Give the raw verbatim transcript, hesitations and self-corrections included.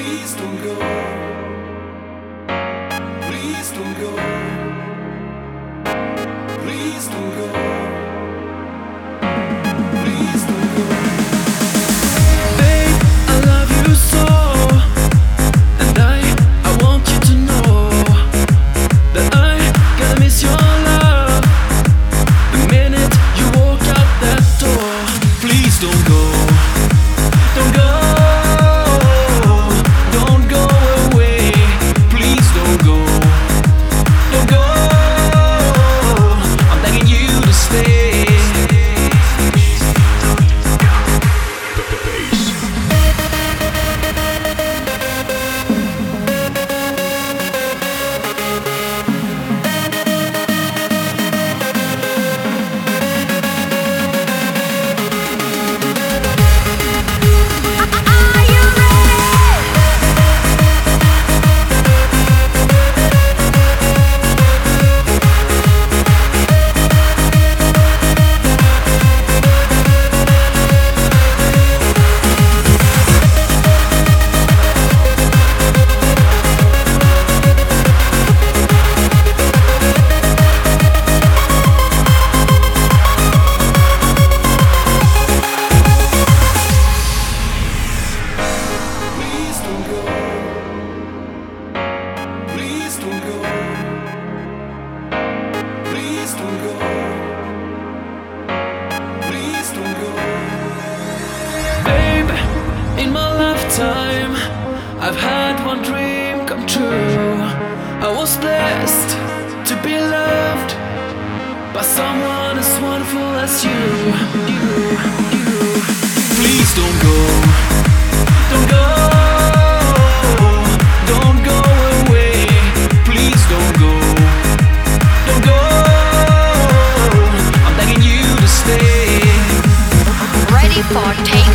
Please don't go. Please don't go. Please don't go. Please don't go. Babe, I love you so, and I, I want you to know that I gonna miss your love the minute you walk out that door. Please don't go, don't go, don't go away. Please don't go, don't go. I'm begging you to stay. Babe, in my lifetime, I've had one dream come true. I was blessed to be loved by someone as wonderful as you. You, you. Please don't go, don't go, don't go away. Please don't go, don't go. I'm begging you to stay. Ready for take